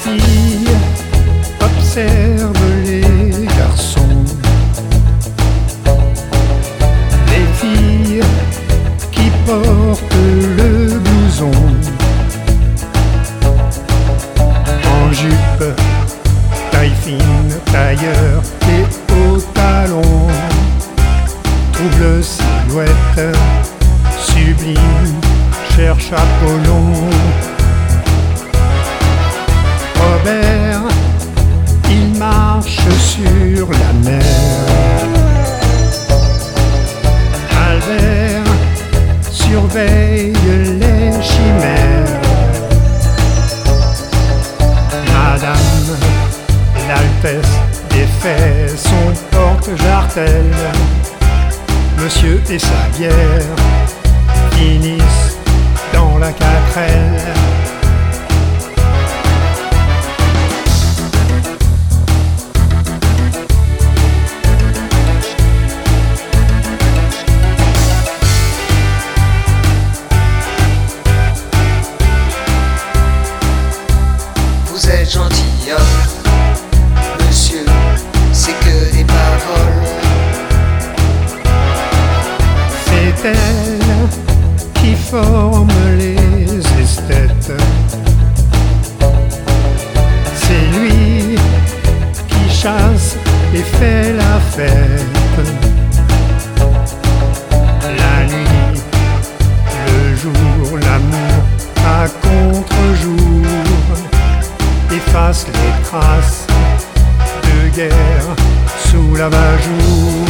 filles observent les garçons. Les filles qui portent le blouson en jupe, taille fine, tailleur et hauts talons, trouvent le silhouette sublime, cherche Apollon. Robert, il marche sur la mer. Albert surveille les chimères. Madame, l'altesse des faits, son porte-jartel. Monsieur et sa bière finissent dans la 4L. Vous êtes gentilhomme, monsieur, c'est que des paroles. C'est elle qui forme les esthètes. C'est lui qui chasse et fait la fête. La nuit, le jour, l'amour à contre-jour efface les traces de guerre sous l'abat-jour.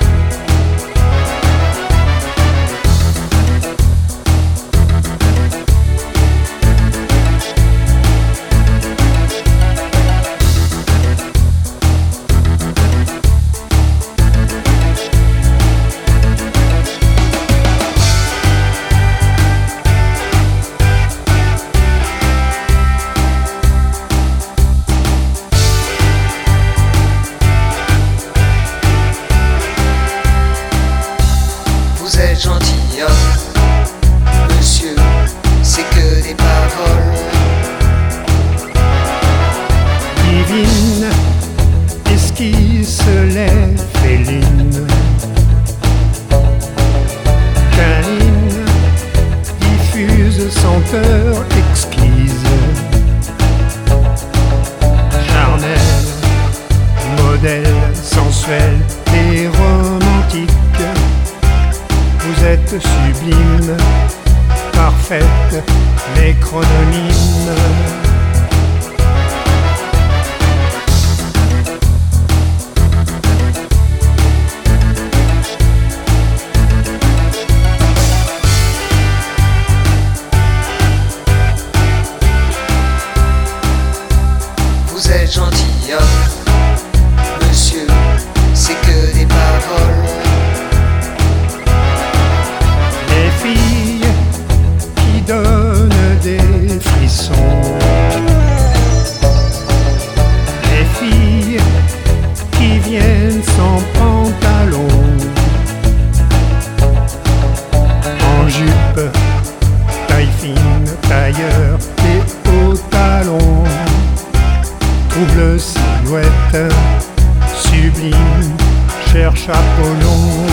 Vous êtes gentilhomme, monsieur, c'est que des paroles. Divine, esquisse les félines. Câline, diffuse senteur exquise. Charnel, modèle sensuel et romantique. Vous êtes sublime, parfaite, mais chrononyme. Vous êtes gentilhomme, monsieur, c'est que des paroles. Les filles qui donnent des frissons. Les filles qui viennent sans pantalon. En jupe, taille fine, tailleur et hauts talons. Trouve le silhouette sublime, cherche Apollon.